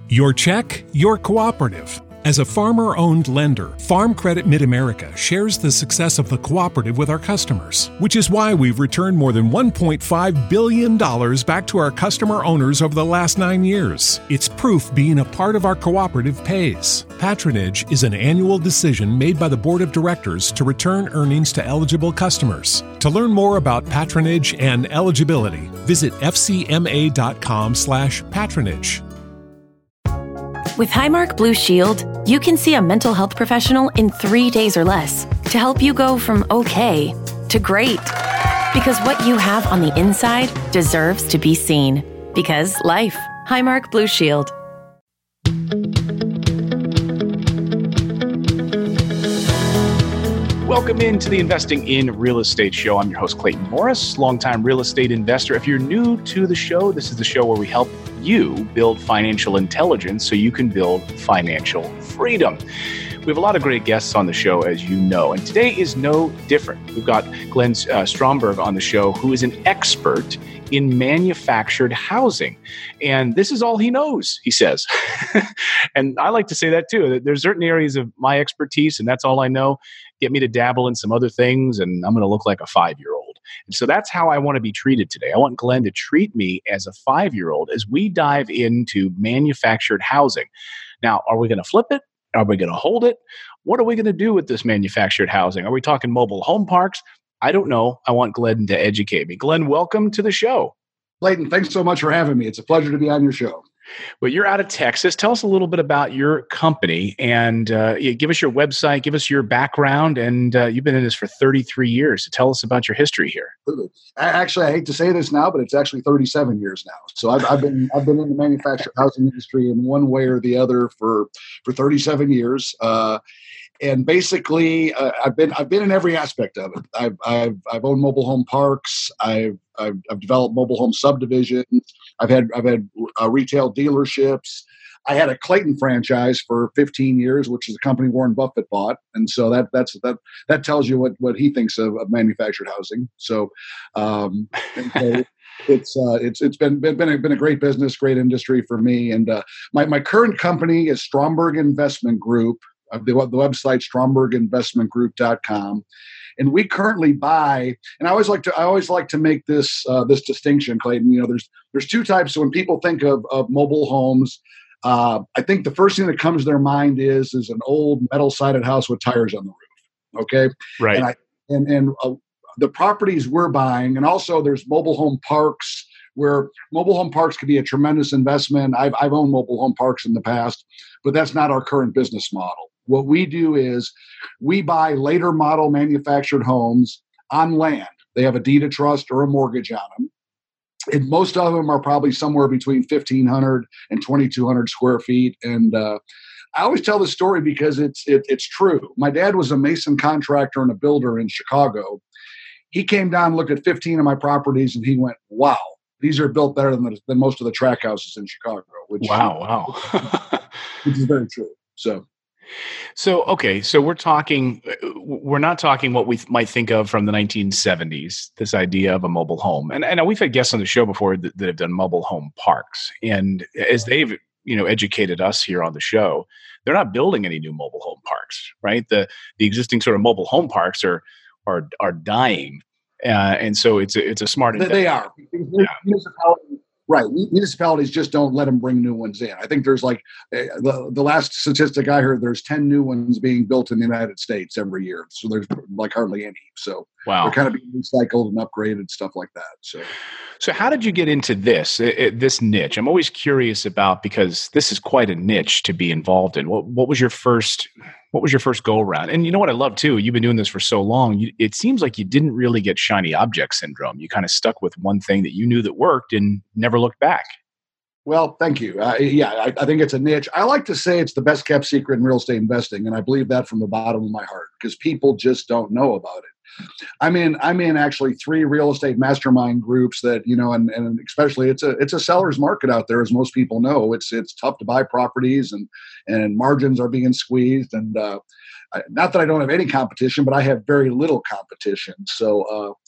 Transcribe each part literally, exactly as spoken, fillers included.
Your check, your cooperative. As a farmer-owned lender, Farm Credit Mid-America shares the success of the cooperative with our customers, which is why we've returned more than one point five billion dollars back to our customer owners over the last nine years. It's proof being a part of our cooperative pays. Patronage is an annual decision made by the Board of Directors to return earnings to eligible customers. To learn more about patronage and eligibility, visit f c m a dot com slash patronage. With Highmark Blue Shield, you can see a mental health professional in three days or less to help you go from okay to great. Because what you have on the inside deserves to be seen. Because life. Highmark Blue Shield. Welcome into the Investing in Real Estate show. I'm your host, Clayton Morris, longtime real estate investor. If you're new to the show, this is the show where we help you build financial intelligence so you can build financial freedom. We have a lot of great guests on the show, as you know, and today is no different. We've got Glenn uh, Stromberg on the show, who is an expert in manufactured housing. And this is all he knows, he says. And I like to say that too. There's certain areas of my expertise, and that's all I know. Get me to dabble in some other things, and I'm going to look like a five-year-old. And so that's how I want to be treated today. I want Glenn to treat me as a five-year-old as we dive into manufactured housing. Now, are we going to flip it? Are we going to hold it? What are we going to do with this manufactured housing? Are we talking mobile home parks? I don't know. I want Glenn to educate me. Glenn, welcome to the show. Clayton, thanks so much for having me. It's a pleasure to be on your show. Well, you're out of Texas. Tell us a little bit about your company and uh, yeah, give us your website, give us your background, and uh, you've been in this for thirty-three years. So tell us about your history here. Actually, I hate to say this now, but it's actually thirty-seven years now. So I've, I've been I've been in the manufactured housing industry in one way or the other for for thirty-seven years. Uh, And basically, uh, I've been I've been in every aspect of it. I've I've, I've owned mobile home parks. I've, I've I've developed mobile home subdivisions. I've had I've had uh, retail dealerships. I had a Clayton franchise for fifteen years, which is a company Warren Buffett bought, and so that that's that that tells you what, what he thinks of, of manufactured housing. So, um, and so it's uh, it's it's been been been a, been a great business, great industry for me. And uh, my my current company is Stromberg Investment Group. Uh, the, the website stromberg investment group dot com, and we currently buy. And I always like to I always like to make this uh, this distinction, Clayton. You know, there's there's two types. So when people think of, of mobile homes, uh, I think the first thing that comes to their mind is is an old metal sided house with tires on the roof. Okay, right. And I, and and uh, the properties we're buying, and also there's mobile home parks, where mobile home parks could be a tremendous investment. I've I've owned mobile home parks in the past, but that's not our current business model. What we do is we buy later model manufactured homes on land. They have a deed of trust or a mortgage on them. And most of them are probably somewhere between fifteen hundred and twenty-two hundred square feet. And uh, I always tell this story because it's it, it's true. My dad was a mason contractor and a builder in Chicago. He came down and looked at fifteen of my properties, and he went, wow, these are built better than, the, than most of the track houses in Chicago. Which, wow, wow. Which is very true. So. So, okay, so we're talking, we're not talking what we th- might think of from the nineteen seventies, this idea of a mobile home. And, and we've had guests on the show before that, that have done mobile home parks. And as they've, you know, educated us here on the show, they're not building any new mobile home parks, right? The the existing sort of mobile home parks are are are dying. Uh, and so it's a, it's a smart investment. They are. Yeah. Right. Municipalities just don't let them bring new ones in. I think there's like uh, the, the last statistic I heard, there's ten new ones being built in the United States every year. So there's like hardly any. So wow. They're kind of being recycled and upgraded, stuff like that. So, so how did you get into this, it, this niche? I'm always curious about, because this is quite a niche to be involved in. What, what was your first, what was your first go around? And you know what I love too, you've been doing this for so long, you, it seems like you didn't really get shiny object syndrome. You kind of stuck with one thing that you knew that worked and never looked back. Well, thank you. Uh, yeah, I, I think it's a niche. I like to say it's the best kept secret in real estate investing. And I believe that from the bottom of my heart, because people just don't know about it. I'm in, I'm in actually three real estate mastermind groups that, you know, and, and especially it's a, it's a seller's market out there, as most people know. It's, it's tough to buy properties, and, and margins are being squeezed. And uh, I, not that I don't have any competition, but I have very little competition. So uh,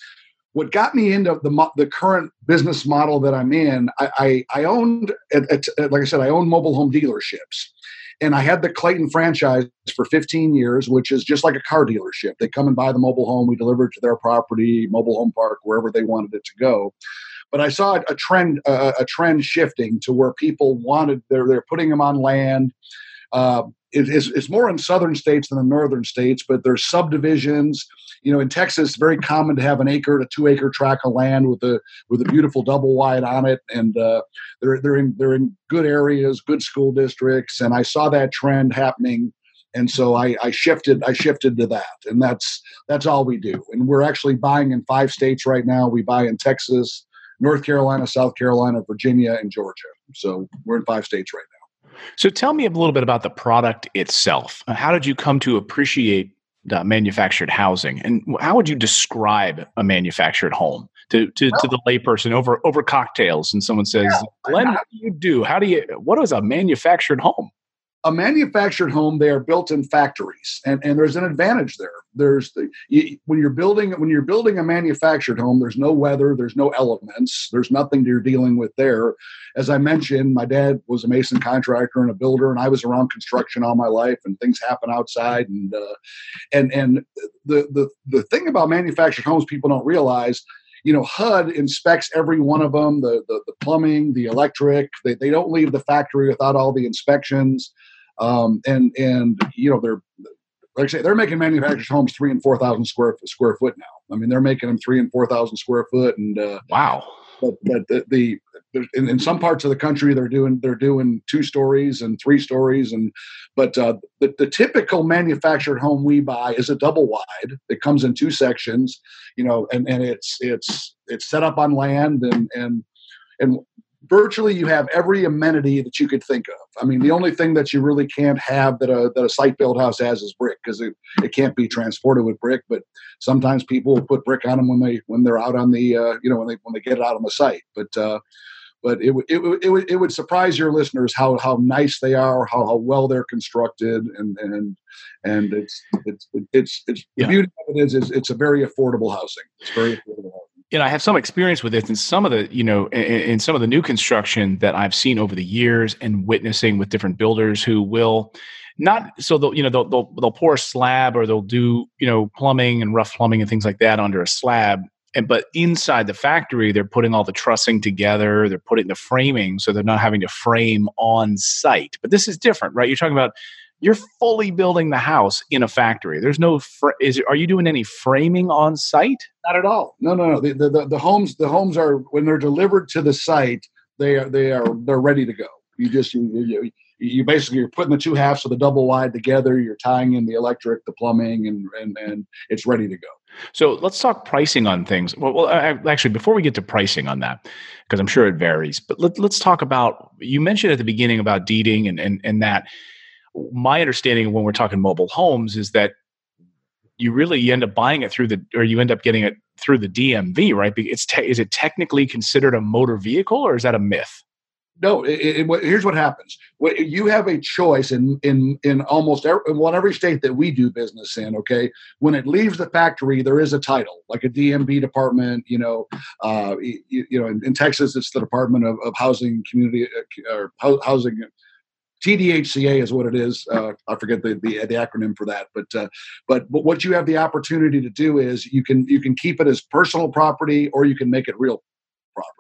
what got me into the mo- the current business model that I'm in, I I, I owned, at, at, like I said, I owned mobile home dealerships. And I had the Clayton franchise for fifteen years, which is just like a car dealership. They come and buy the mobile home. We deliver it to their property, mobile home park, wherever they wanted it to go. But I saw a trend, uh, a trend shifting to where people wanted, they're, they're putting them on land. Uh, it, it's, it's more in southern states than in northern states, but there's subdivisions. You know, in Texas, very common to have an acre to two acre tract of land with a with a beautiful double wide on it, and uh, they're they're in they're in good areas, good school districts, and I saw that trend happening, and so I, I shifted I shifted to that, and that's that's all we do. And we're actually buying in five states right now. We buy in Texas, North Carolina, South Carolina, Virginia, and Georgia. So we're in five states right now. So tell me a little bit about the product itself. How did you come to appreciate the manufactured housing, and how would you describe a manufactured home to to, well, to the layperson over over cocktails? And someone says, yeah, "Glenn, what do you do? How do you? What is a manufactured home?" A manufactured home, they are built in factories, and, and there's an advantage there. There's the you, when you're building when you're building a manufactured home, there's no weather, there's no elements, there's nothing you're dealing with there. As I mentioned, my dad was a mason contractor and a builder, and I was around construction all my life, and things happen outside. And uh, and and the the the thing about manufactured homes, people don't realize. You know, H U D inspects every one of them, the the, the plumbing, the electric. They they don't leave the factory without all the inspections. Um, and and you know they're like I say they're making manufactured homes three and four thousand square square foot now. I mean they're making them three and four thousand square foot. And uh, wow, but but the, the in, in some parts of the country they're doing they're doing two stories and three stories. And but uh, the the typical manufactured home we buy is a double wide. It comes in two sections, you know, and and it's it's it's set up on land and and and. Virtually, you have every amenity that you could think of. I mean, the only thing that you really can't have that a that a site-built house has is brick, because it, it can't be transported with brick. But sometimes people will put brick on them when they when they're out on the uh, you know when they when they get it out on the site. But uh, but it would it would it would it would surprise your listeners how how nice they are, how how well they're constructed, and and and it's it's it's it's yeah. The beauty of it is is it's a very affordable housing. It's very affordable housing. You know, I have some experience with this, and some of the, you know, in, in some of the new construction that I've seen over the years, and witnessing with different builders who will not, so they'll, you know, they'll they'll, they'll pour a slab, or they'll do, you know, plumbing and rough plumbing and things like that under a slab, and but inside the factory they're putting all the trussing together, they're putting the framing, so they're not having to frame on site. But this is different, right? You're talking about. You're fully building the house in a factory. There's no, fr- is are you doing any framing on site? Not at all. No, no, no. The, the, the homes, the homes are, when they're delivered to the site, they are, they are, they're ready to go. You just, you, you, you basically, you're putting the two halves of the double wide together. You're tying in the electric, the plumbing, and, and, and it's ready to go. So let's talk pricing on things. Well, well I, actually, before we get to pricing on that, because I'm sure it varies, but let, let's talk about, you mentioned at the beginning about deeding and, and, and that. My understanding when we're talking mobile homes is that you really you end up buying it through the, or you end up getting it through the D M V, right? It's te- is it technically considered a motor vehicle, or is that a myth? No. It, it, it, here's what happens: you have a choice in in in almost every, in well, every state that we do business in. Okay, when it leaves the factory, there is a title, like a D M V department. You know, uh, you, you know, in, in Texas, it's the Department of, of Housing, Community, uh, or Housing. T D H C A is what it is. Uh, I forget the, the the acronym for that, but uh, but but what you have the opportunity to do is you can you can keep it as personal property, or you can make it real property.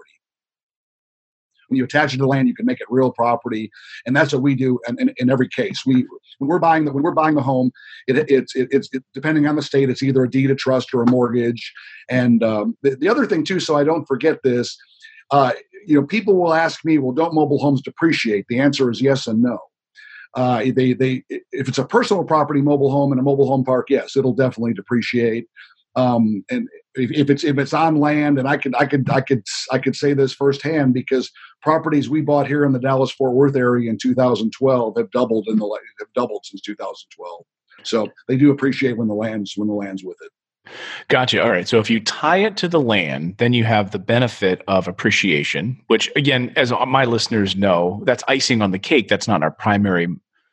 When you attach it to land, you can make it real property, and that's what we do. And in, in, in every case, we when we're buying the when we're buying the home, it, it's it, it's it, depending on the state, it's either a deed of trust or a mortgage. And um, the, the other thing too, so I don't forget this. Uh, you know, people will ask me, well, don't mobile homes depreciate? The answer is yes and no. Uh, they, they, if it's a personal property mobile home and a mobile home park, yes, it'll definitely depreciate. Um, and if, if it's if it's on land, and I could I could I could I could say this firsthand, because properties we bought here in the Dallas-Fort Worth area in two thousand twelve have doubled in the have doubled since two thousand twelve. So they do appreciate when the land's when the land's with it. Gotcha. All right. So if you tie it to the land, then you have the benefit of appreciation, which again, as my listeners know, that's icing on the cake. That's not our primary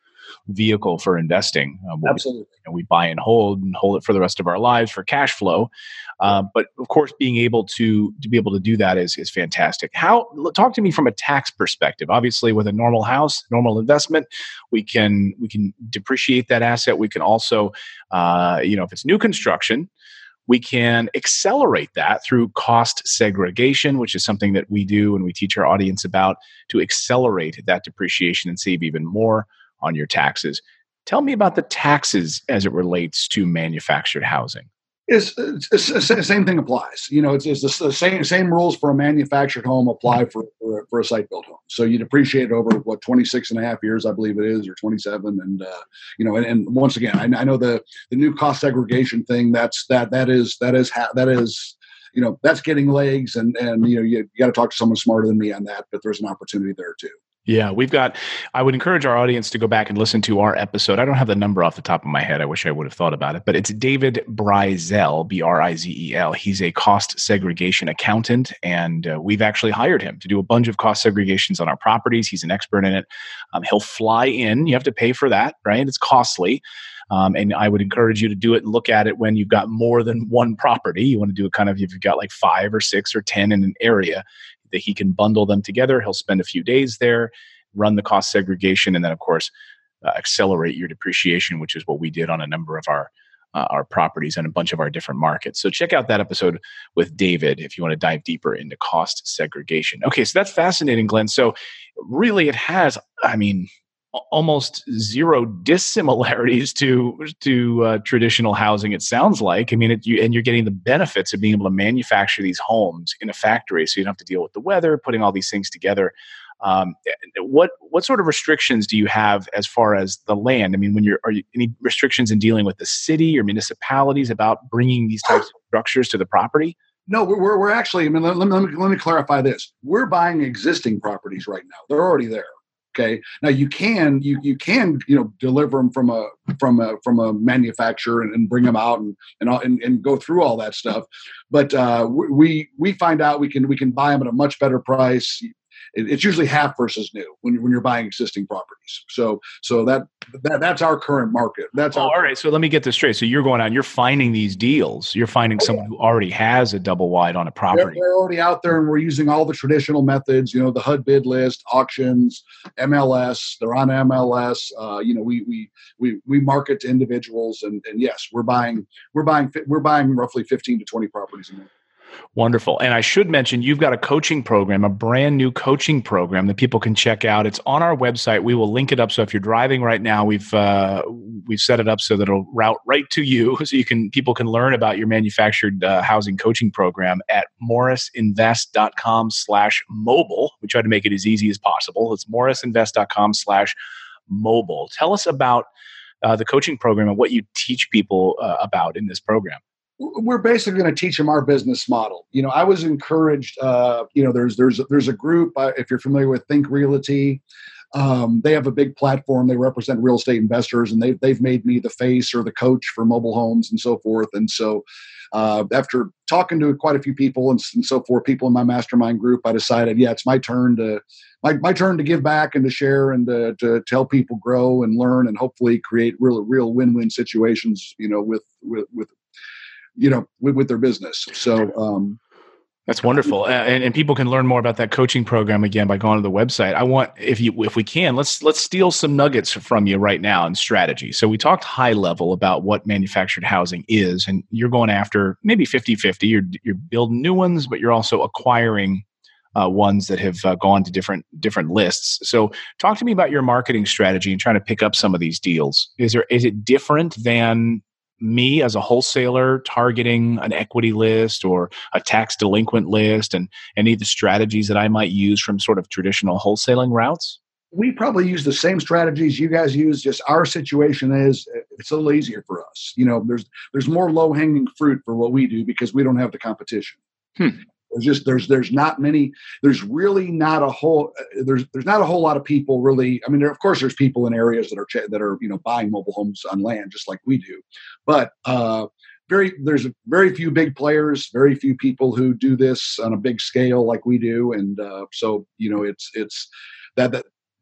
vehicle for investing. Um, Absolutely. We, you know, we buy and hold and hold it for the rest of our lives for cash flow. Uh, but of course, being able to to be able to do that is is fantastic. How talk to me from a tax perspective. Obviously, with a normal house, normal investment, we can we can depreciate that asset. We can also, uh, you know, if it's new construction, we can accelerate that through cost segregation, which is something that we do and we teach our audience about to accelerate that depreciation and save even more on your taxes. Tell me about the taxes as it relates to manufactured housing. It's, it's, it's the same thing applies. You know, it's, it's the same same rules for a manufactured home apply for, for, for a site-built home. So you depreciate over, what, twenty-six and a half years, I believe it is, or twenty-seven. And, uh, you know, and, and once again, I, I know the, the new cost segregation thing, that's, that, that is, that is, ha- that is, you know, that's getting legs. And, and, you know, you, you got to talk to someone smarter than me on that, but there's an opportunity there too. Yeah, we've got, I would encourage our audience to go back and listen to our episode. I don't have the number off the top of my head. I wish I would have thought about it, but it's David Brizel, B R I Z E L. He's a cost segregation accountant, and uh, we've actually hired him to do a bunch of cost segregations on our properties. He's an expert in it. Um, he'll fly in. You have to pay for that, right? It's costly. Um, and I would encourage you to do it and look at it when you've got more than one property. You want to do it kind of if you've got like five or six or ten in an area, that he can bundle them together. He'll spend a few days there, run the cost segregation, and then, of course, uh, accelerate your depreciation, which is what we did on a number of our uh, our properties and a bunch of our different markets. So check out that episode with David if you want to dive deeper into cost segregation. Okay, so that's fascinating, Glenn. So really it has, I mean, almost zero dissimilarities to to uh, traditional housing. It sounds like. I mean, it, you, and you're getting the benefits of being able to manufacture these homes in a factory, so you don't have to deal with the weather, putting all these things together. Um, what what sort of restrictions do you have as far as the land? I mean, when you're are you any restrictions in dealing with the city or municipalities about bringing these types of structures to the property? No, we're we're, we're actually. I mean, let, let, me, let me clarify this. We're buying existing properties right now. They're already there. Okay. Now you can you you can you know deliver them from a from a from a manufacturer and, and bring them out and and, and and go through all that stuff, but uh, we we find out we can we can buy them at a much better price. It's usually half versus new when you're, when you're buying existing properties. So so that, that that's our current market. That's oh, our all right. So let me get this straight. So you're going out, you're finding these deals. You're finding oh, someone yeah. who already has a double wide on a property. They're, they're already out there, and we're using all the traditional methods. You know, the H U D bid list, auctions, M L S. They're on M L S. Uh, you know, we we we we market to individuals, and and yes, we're buying we're buying we're buying roughly fifteen to twenty properties a month. Wonderful. And I should mention, you've got a coaching program, a brand new coaching program that people can check out. It's on our website. We will link it up. So if you're driving right now, we've uh, we've set it up so that it'll route right to you, so you can people can learn about your manufactured uh, housing coaching program at morrisinvest.com slash mobile. We try to make it as easy as possible. It's morrisinvest.com slash mobile. Tell us about uh, the coaching program and what you teach people uh, about in this program. We're basically going to teach them our business model. You know, I was encouraged, uh, you know, there's, there's, there's a group, uh, if you're familiar with Think Realty, um, they have a big platform. They represent real estate investors, and they've, they've made me the face or the coach for mobile homes and so forth. And so uh, after talking to quite a few people and, and so forth, people in my mastermind group, I decided, yeah, it's my turn to, my, my turn to give back and to share and to, to, to help people grow and learn and hopefully create real, real win-win situations, you know, with, with, with, you know, with, with their business. So um, that's wonderful. Uh, and, and people can learn more about that coaching program again by going to the website. I want, if you, if we can, let's, let's steal some nuggets from you right now in strategy. So we talked high level about what manufactured housing is, and you're going after maybe fifty-fifty. You're, you're building new ones, but you're also acquiring uh, ones that have uh, gone to different, different lists. So talk to me about your marketing strategy and trying to pick up some of these deals. Is there, is it different than me as a wholesaler targeting an equity list or a tax delinquent list, and any of the strategies that I might use from sort of traditional wholesaling routes? We probably use the same strategies you guys use. Just our situation is it's a little easier for us. You know, there's there's more low hanging fruit for what we do because we don't have the competition. Hmm. There's just there's there's not many. There's really not a whole. There's there's not a whole lot of people really. I mean, there of course there's people in areas that are that are you know buying mobile homes on land just like we do, but uh, very there's very few big players, very few people who do this on a big scale like we do, and uh, so you know it's it's that that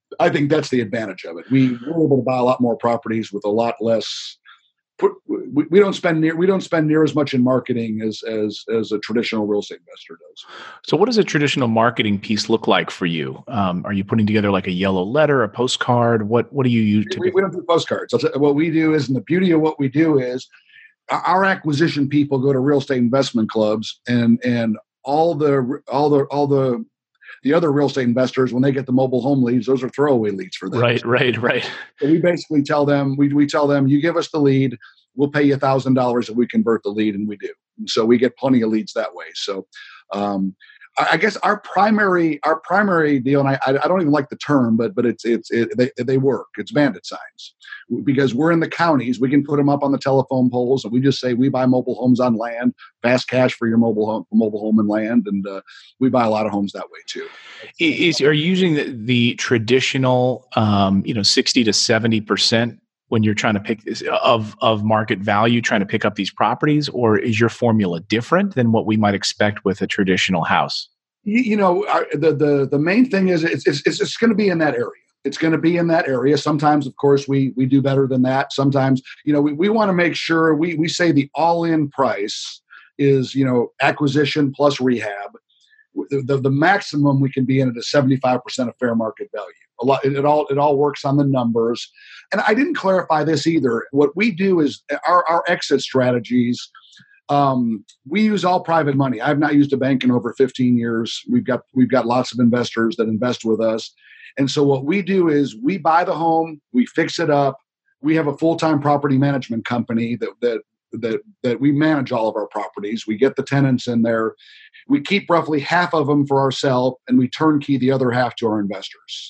I think that's the advantage of it. We we're able to buy a lot more properties with a lot less. Put, we, we don't spend near we don't spend near as much in marketing as as as a traditional real estate investor does. So, what does a traditional marketing piece look like for you? Um, are you putting together like a yellow letter, a postcard? What what do you use? We, we don't do postcards. What we do is, and the beauty of what we do is, our acquisition people go to real estate investment clubs, and and all the all the all the the other real estate investors, when they get the mobile home leads, those are throwaway leads for them. Right, right, right. So we basically tell them, we we tell them, you give us the lead, we'll pay you a thousand dollars if we convert the lead, and we do. And so we get plenty of leads that way. So um, I, I guess our primary our primary deal, and I I don't even like the term, but but it's it's it, they they work. It's bandit signs, because we're in the counties. We can put them up on the telephone poles, and we just say we buy mobile homes on land, fast cash for your mobile home, mobile home and land, and uh, we buy a lot of homes that way too. Is are you using the, the traditional, um, you know, sixty to seventy percent when you're trying to pick of of market value, trying to pick up these properties, or is your formula different than what we might expect with a traditional house? You, you know, our, the the the main thing is it's it's it's, it's going to be in that area. It's going to be in that area. Sometimes, of course, we we do better than that. Sometimes, you know, we, we want to make sure we we say the all-in price is, you know, acquisition plus rehab. The, the, the maximum we can be in it is seventy-five percent of fair market value. A lot, it, it all it all works on the numbers. And I didn't clarify this either. What we do is our, our exit strategies. Um, we use all private money. I've not used a bank in over fifteen years. We've got we've got lots of investors that invest with us. And so what we do is we buy the home, we fix it up. We have a full-time property management company that that that that we manage all of our properties. We get the tenants in there. We keep roughly half of them for ourselves, and we turnkey the other half to our investors.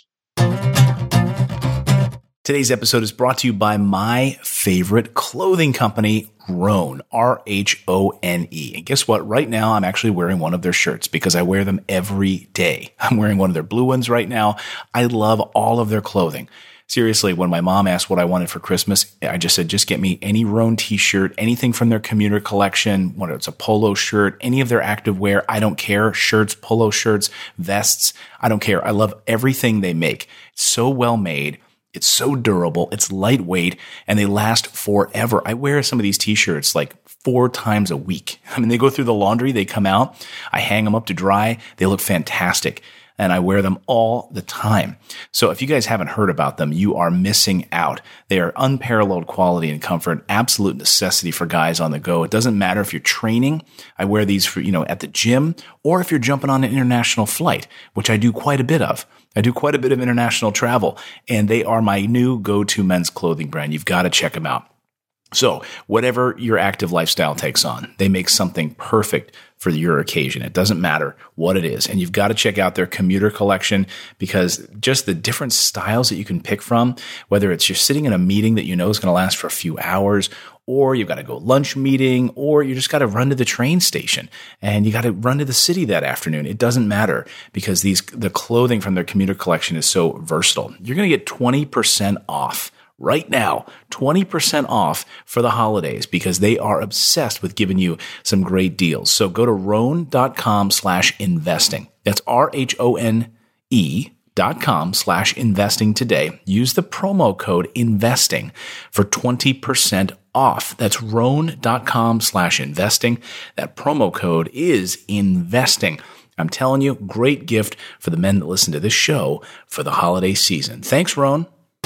Today's episode is brought to you by my favorite clothing company, Rhone, R H O N E. And guess what? Right now, I'm actually wearing one of their shirts because I wear them every day. I'm wearing one of their blue ones right now. I love all of their clothing. Seriously, when my mom asked what I wanted for Christmas, I just said, just get me any Rhone t-shirt, anything from their commuter collection, whether it's a polo shirt, any of their active wear. I don't care. Shirts, polo shirts, vests. I don't care. I love everything they make. It's so well made. It's so durable. It's lightweight, and they last forever. I wear some of these t-shirts like four times a week. I mean, they go through the laundry. They come out. I hang them up to dry. They look fantastic. And I wear them all the time. So if you guys haven't heard about them, you are missing out. They are unparalleled quality and comfort, absolute necessity for guys on the go. It doesn't matter if you're training. I wear these for, you know, at the gym, or if you're jumping on an international flight, which I do quite a bit of. I do quite a bit of international travel, and they are my new go-to men's clothing brand. You've got to check them out. So whatever your active lifestyle takes on, they make something perfect for your occasion. It doesn't matter what it is. And you've got to check out their commuter collection, because just the different styles that you can pick from, whether it's you're sitting in a meeting that you know is going to last for a few hours, or you've got to go lunch meeting, or you just got to run to the train station and you got to run to the city that afternoon. It doesn't matter, because these the clothing from their commuter collection is so versatile. You're going to get twenty percent off right now, twenty percent off for the holidays, because they are obsessed with giving you some great deals. So go to Rhone.com slash investing. That's R H O N E dot com slash investing today. Use the promo code investing for twenty percent off. That's Rhone.com slash investing. That promo code is investing. I'm telling you, great gift for the men that listen to this show for the holiday season. Thanks, Rhone.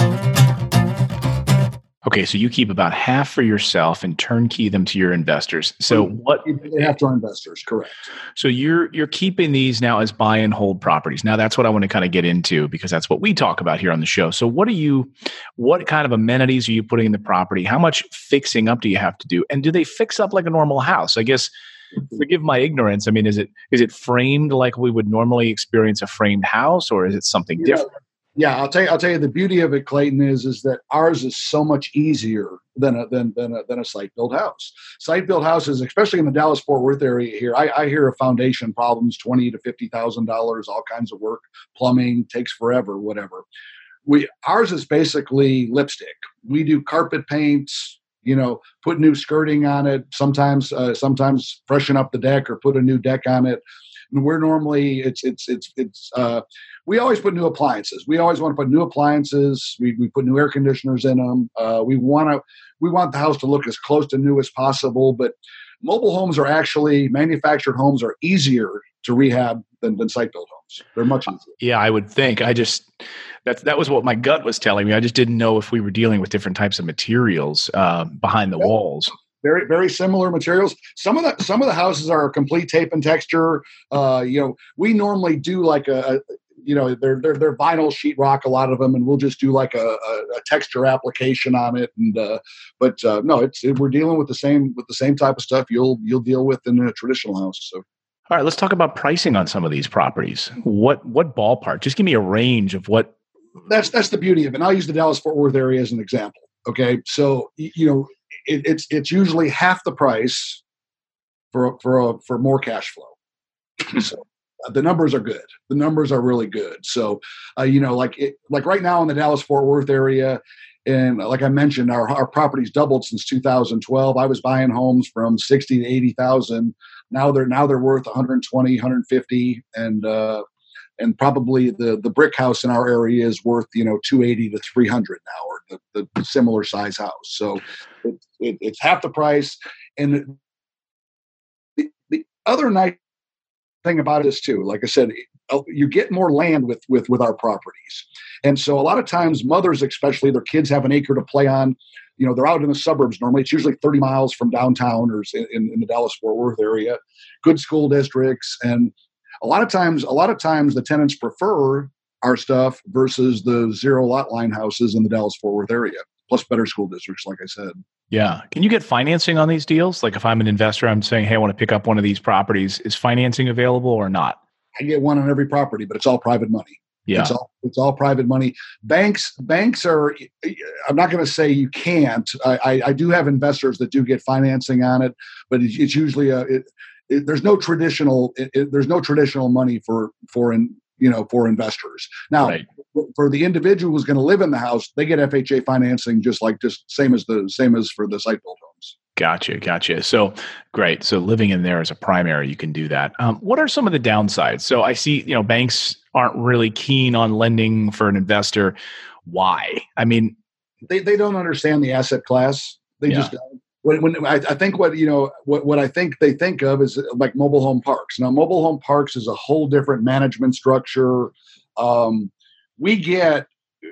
Okay, so you keep about half for yourself and turnkey them to your investors. So what they have to our investors, correct? So you're you're keeping these now as buy and hold properties. Now that's what I want to kind of get into, because that's what we talk about here on the show. So what are you what kind of amenities are you putting in the property? How much fixing up do you have to do? And do they fix up like a normal house? I guess, forgive my ignorance. I mean, is it is it framed like we would normally experience a framed house, or is it something Yeah. different? Yeah, I'll tell you. I'll tell you. The beauty of it, Clayton, is is that ours is so much easier than a than than a, than a site built house. Site built houses, especially in the Dallas Fort Worth area here, I, I hear of foundation problems, twenty to fifty thousand dollars, all kinds of work, plumbing takes forever, whatever. We ours is basically lipstick. We do carpet paints, you know, put new skirting on it. Sometimes uh, sometimes freshen up the deck or put a new deck on it. And we're normally it's it's it's it's uh, we always put new appliances. We always want to put new appliances. We we put new air conditioners in them. Uh, we want to we want the house to look as close to new as possible. But mobile homes are actually manufactured homes are easier to rehab than, than site built homes. They're much easier. Yeah, I would think. I just that that was what my gut was telling me. I just didn't know if we were dealing with different types of materials uh, behind the yeah. walls. Very, very similar materials. Some of the some of the houses are complete tape and texture. Uh, you know, we normally do like a, a you know, they're they're they're vinyl sheetrock, a lot of them, and we'll just do like a, a, a texture application on it. And uh, but uh, no, it's it, we're dealing with the same with the same type of stuff you'll you'll deal with in a traditional house. So. All right, let's talk about pricing on some of these properties. What what ballpark? Just give me a range of what. That's that's the beauty of it. And I'll use the Dallas-Fort Worth area as an example. Okay, so you know. It, it's it's usually half the price for for a, for more cash flow. So uh, the numbers are good. The numbers are really good. So uh, you know, like it, like right now in the Dallas-Fort Worth area, and like I mentioned, our our property's doubled since two thousand twelve. I was buying homes from sixty to eighty thousand. Now they're now they're worth one hundred twenty, one hundred fifty, and uh, and probably the the brick house in our area is worth you know two eighty to three hundred now, or the, the similar size house. So it, it, it's half the price. And the, the other nice thing about it is too, like I said, you get more land with with with our properties, and so a lot of times mothers, especially, their kids have an acre to play on. You know, they're out in the suburbs normally. It's usually thirty miles from downtown or in, in the Dallas-Fort Worth area. Good school districts. And a lot of times, a lot of times the tenants prefer our stuff versus the zero lot line houses in the Dallas-Fort Worth area, plus better school districts, like I said. Yeah. Can you get financing on these deals? Like if I'm an investor, I'm saying, hey, I want to pick up one of these properties. Is financing available or not? I get one on every property, but it's all private money. Yeah. It's all, it's all private money. Banks, banks are, I'm not going to say you can't. I, I, I do have investors that do get financing on it, but it's, it's usually a, it, it, there's no traditional, it, it, there's no traditional money for, for, in, you know, for investors. Now, right. For the individual who's going to live in the house, they get F H A financing, just like just same as the same as for the site built homes. Gotcha, gotcha. So great. So living in there as a primary, you can do that. Um, what are some of the downsides? So I see, you know, banks aren't really keen on lending for an investor. Why? I mean, they they don't understand the asset class. They yeah. just don't. When, when I, I think what you know what, what I think they think of is like mobile home parks. Now, mobile home parks is a whole different management structure. Um, we get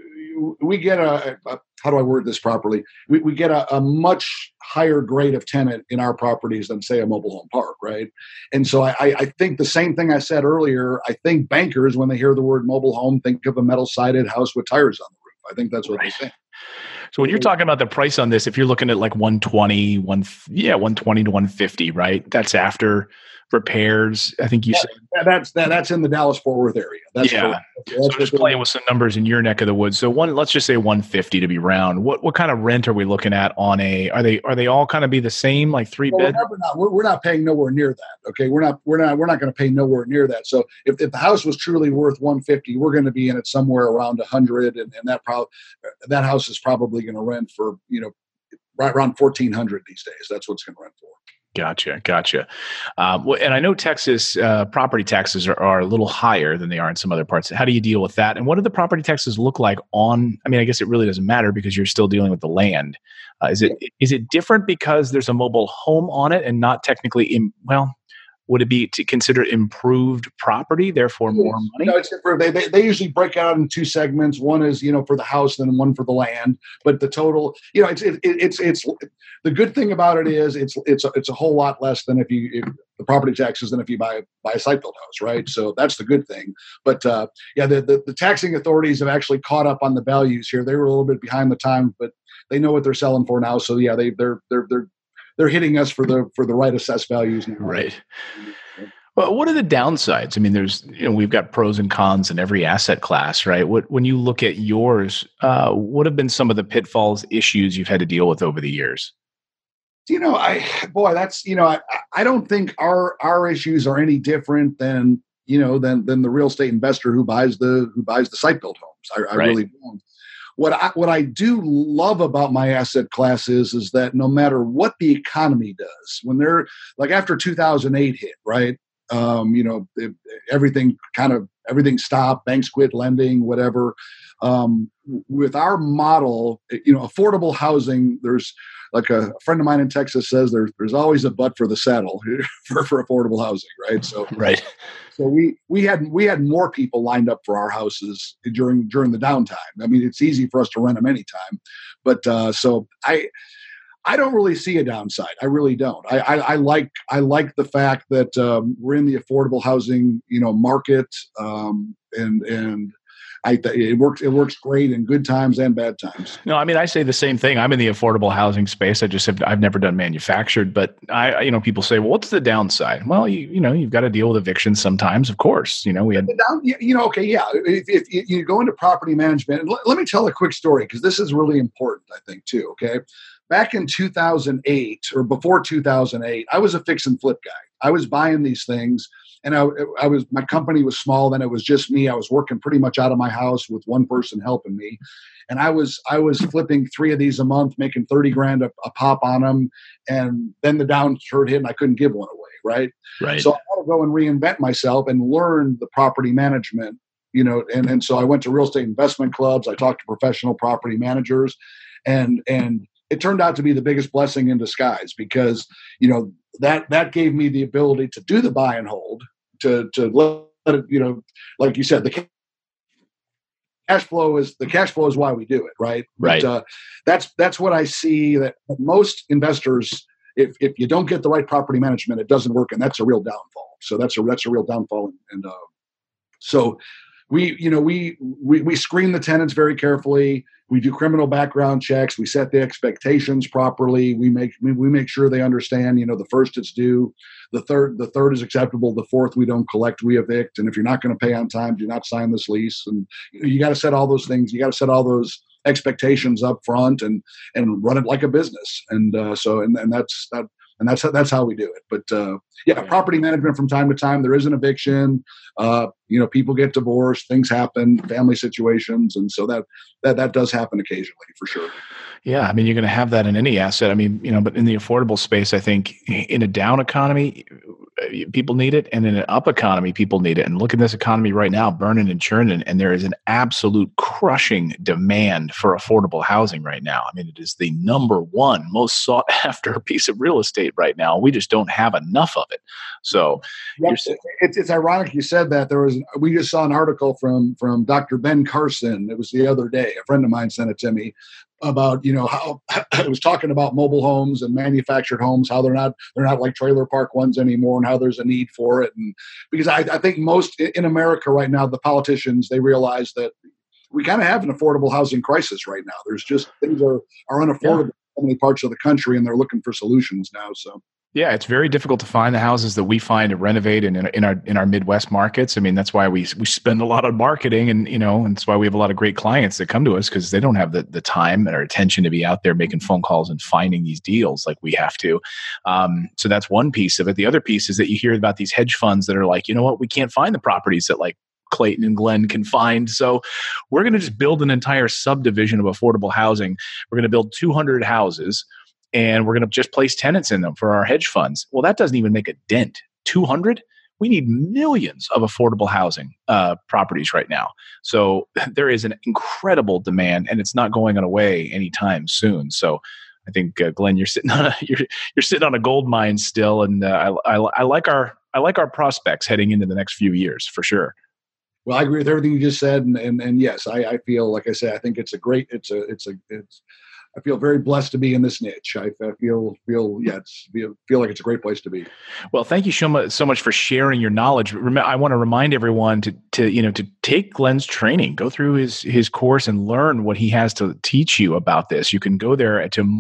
we get a, a how do I word this properly? We we get a, a much higher grade of tenant in our properties than say a mobile home park, right? And so I, I think the same thing I said earlier. I think bankers, when they hear the word mobile home, think of a metal sided house with tires on the roof. I think that's what right. they think. So when you're talking about the price on this, if you're looking at like one twenty, one yeah, one twenty to one fifty, right? That's after repairs. I think you yeah, said yeah, that's that, that's in the Dallas-Fort Worth area. That's yeah. That's so just playing with some numbers in your neck of the woods. So one, let's just say one fifty to be round. What what kind of rent are we looking at on a? Are they are they all kind of be the same, like three well, bed? We're not, we're, we're not paying nowhere near that. Okay, we're not we're not we're not going to pay nowhere near that. So if, if the house was truly worth one fifty, we're going to be in it somewhere around a hundred, and, and that probably that house is probably going to rent for you know right around fourteen hundred these days. That's what it's going to rent for. Gotcha, gotcha. Um, well, and I know Texas uh, property taxes are, are a little higher than they are in some other parts. How do you deal with that? And what do the property taxes look like on? I mean, I guess it really doesn't matter because you're still dealing with the land. Uh, is it is it different because there's a mobile home on it and not technically in? Well, would it be to consider improved property, therefore more money? No, it's improved. They, they they usually break out in two segments. One is you know for the house, and then one for the land. But the total, you know, it's it, it's it's the good thing about it is it's it's a, it's a whole lot less than if you if the property taxes than if you buy buy a site built house, right? So that's the good thing. But uh, yeah, the, the the taxing authorities have actually caught up on the values here. They were a little bit behind the times, but they know what they're selling for now. So yeah, they they're they're they're they're hitting us for the for the right assessed values now. Right. Well, what are the downsides? I mean, there's you know we've got pros and cons in every asset class, right? What when you look at yours, uh, what have been some of the pitfalls, issues you've had to deal with over the years? You know, I boy, that's you know, I I don't think our our issues are any different than you know than than the real estate investor who buys the who buys the site built homes. I, I right. really don't. What I what I do love about my asset class is is that no matter what the economy does, when they're like after two thousand eight hit, right? Um, you know, it, everything kind of everything stopped. Banks quit lending, whatever. Um, with our model, you know, affordable housing, there's like a friend of mine in Texas says there's there's always a butt for the saddle for, for affordable housing, right? So right. So we we had we had more people lined up for our houses during during the downtime. I mean, it's easy for us to rent them anytime, but uh, so I I don't really see a downside. I really don't. I I, I like I like the fact that um, we're in the affordable housing you know market, um, and and. I th- it works. It works great in good times and bad times. No, I mean, I say the same thing. I'm in the affordable housing space. I just have, I've never done manufactured, but I, you know, people say, well, what's the downside? Well, you, you know, you've got to deal with evictions sometimes, of course. You know, we had, down, you know, okay, yeah. If, if you go into property management, let, let me tell a quick story because this is really important, I think, too. Okay, back in two thousand eight or before two thousand eight, I was a fix and flip guy. I was buying these things. And I, I was, my company was small. Then it was just me. I was working pretty much out of my house with one person helping me. And I was, I was flipping three of these a month, making thirty grand a, a pop on them. And then the downturn hit and I couldn't give one away. Right. Right. So I had to go and reinvent myself and learn the property management, you know, and, and so I went to real estate investment clubs. I talked to professional property managers and, and, it turned out to be the biggest blessing in disguise because, you know, that that gave me the ability to do the buy and hold, to to let it, you know, like you said, the cash flow is the cash flow is why we do it, right? Right. But, uh, that's that's what I see that most investors, if if you don't get the right property management, it doesn't work, and that's a real downfall. So that's a that's a real downfall, and uh, so. We, you know, we, we we screen the tenants very carefully. We do criminal background checks. We set the expectations properly. We make we, we make sure they understand. You know, the first it's due, the third the third is acceptable. The fourth we don't collect, we evict. And if you're not going to pay on time, do not sign this lease. And you know, you got to set all those things. You got to set all those expectations up front and and run it like a business. And uh, so and and that's that. And that's how, that's how we do it. But uh, yeah, property management from time to time. There is an eviction. Uh, you know, people get divorced. Things happen. Family situations, and so that that that does happen occasionally for sure. Yeah, I mean, you're going to have that in any asset. I mean, you know, but in the affordable space, I think in a down economy, people need it, and in an up economy, people need it. And look at this economy right now, burning and churning, and there is an absolute crushing demand for affordable housing right now. I mean, it is the number one most sought after piece of real estate right now. We just don't have enough of it. So yep. it's, it's ironic you said that. There was we just saw an article from from Doctor Ben Carson. It was the other day. A friend of mine sent it to me about, you know, how it was talking about mobile homes and manufactured homes, how they're not they're not like trailer park ones anymore, and how there's a need for it. And because I, I think most in America right now, the politicians, they realize that we kind of have an affordable housing crisis right now. There's just things are are unaffordable in so many parts of the country, and they're looking for solutions now. So. Yeah, it's very difficult to find the houses that we find and renovate in, in our in our Midwest markets. I mean, that's why we we spend a lot on marketing, and you know, and that's why we have a lot of great clients that come to us because they don't have the the time or attention to be out there making phone calls and finding these deals like we have to. Um, so that's one piece of it. The other piece is that you hear about these hedge funds that are like, you know what, we can't find the properties that like Clayton and Glenn can find. So we're going to just build an entire subdivision of affordable housing. We're going to build two hundred houses. And we're going to just place tenants in them for our hedge funds. Well, that doesn't even make a dent. two hundred? We need millions of affordable housing uh, properties right now. So there is an incredible demand, and it's not going away anytime soon. So I think, uh, Glenn, you're sitting on a you're you're sitting on a gold mine still, and uh, I, I I like our I like our prospects heading into the next few years for sure. Well, I agree with everything you just said, and and, and yes, I, I feel like I said, I think it's a great, it's a it's a it's. I feel very blessed to be in this niche. I, I feel, feel, yeah, it's, feel, feel like it's a great place to be. Well, thank you so much, so much for sharing your knowledge. Remember, I want to remind everyone to, to, you know, to take Glenn's training, go through his, his course and learn what he has to teach you about this. You can go there to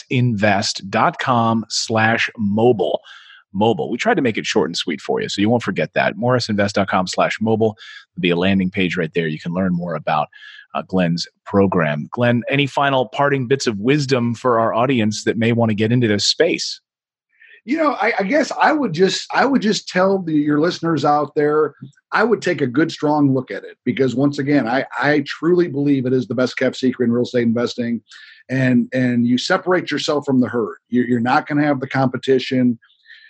morrisinvest.com slash mobile. Mobile. We tried to make it short and sweet for you, so you won't forget that. morrisinvest.com slash mobile. There'll be a landing page right there. You can learn more about uh, Glenn's program. Glenn, any final parting bits of wisdom for our audience that may want to get into this space? You know, I, I guess I would just I would just tell the, your listeners out there, I would take a good, strong look at it because once again, I, I truly believe it is the best kept secret in real estate investing, and and you separate yourself from the herd. You're, you're not going to have the competition.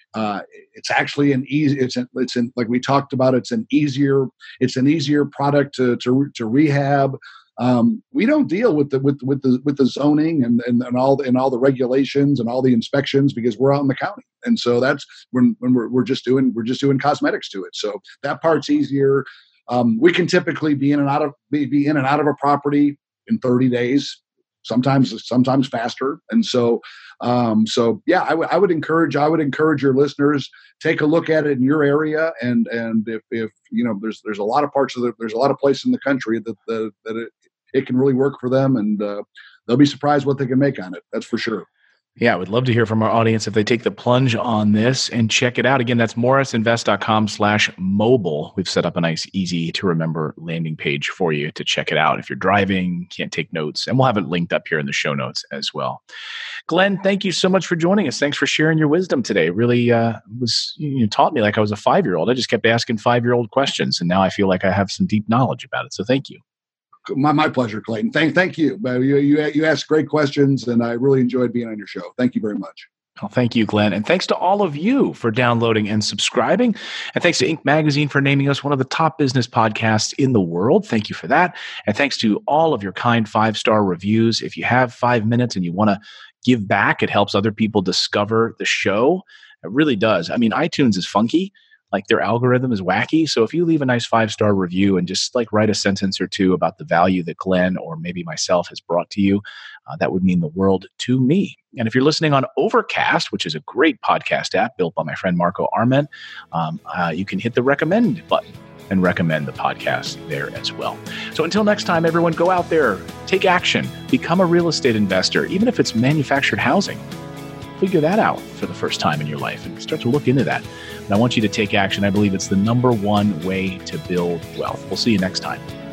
Uh, it's actually an easy. It's an, it's an, like we talked about. It's an easier. It's an easier product to to, to rehab. Um, we don't deal with the with with the with the zoning and and, and all the, and all the regulations and all the inspections because we're out in the county, and so that's when when we're we're just doing we're just doing cosmetics to it. So that part's easier. Um, we can typically be in and out of be, be in and out of a property in thirty days. Sometimes, sometimes faster, and so, um, so yeah, I, w- I would encourage, I would encourage your listeners take a look at it in your area, and and if, if you know, there's there's a lot of parts of the, there's a lot of places in the country that the, that it, it can really work for them, and uh, they'll be surprised what they can make on it. That's for sure. Yeah, I would love to hear from our audience if they take the plunge on this and check it out. Again, that's morrisinvest.com slash mobile. We've set up a nice, easy to remember landing page for you to check it out if you're driving, can't take notes, and we'll have it linked up here in the show notes as well. Glenn, thank you so much for joining us. Thanks for sharing your wisdom today. Really uh, was you taught me like I was a five-year-old. I just kept asking five-year-old questions, and now I feel like I have some deep knowledge about it. So thank you. My my pleasure, Clayton. Thank thank you. You you you asked great questions, and I really enjoyed being on your show. Thank you very much. Well, thank you, Glenn. And thanks to all of you for downloading and subscribing. And thanks to Inc Magazine for naming us one of the top business podcasts in the world. Thank you for that. And thanks to all of your kind five-star reviews. If you have five minutes and you want to give back, it helps other people discover the show. It really does. I mean, iTunes is funky. Like their algorithm is wacky. So if you leave a nice five-star review and just like write a sentence or two about the value that Glenn or maybe myself has brought to you, uh, that would mean the world to me. And if you're listening on Overcast, which is a great podcast app built by my friend Marco Arment, um, uh, you can hit the recommend button and recommend the podcast there as well. So until next time, everyone, go out there, take action, become a real estate investor, even if it's manufactured housing. Figure that out for the first time in your life and start to look into that. And I want you to take action. I believe it's the number one way to build wealth. We'll see you next time.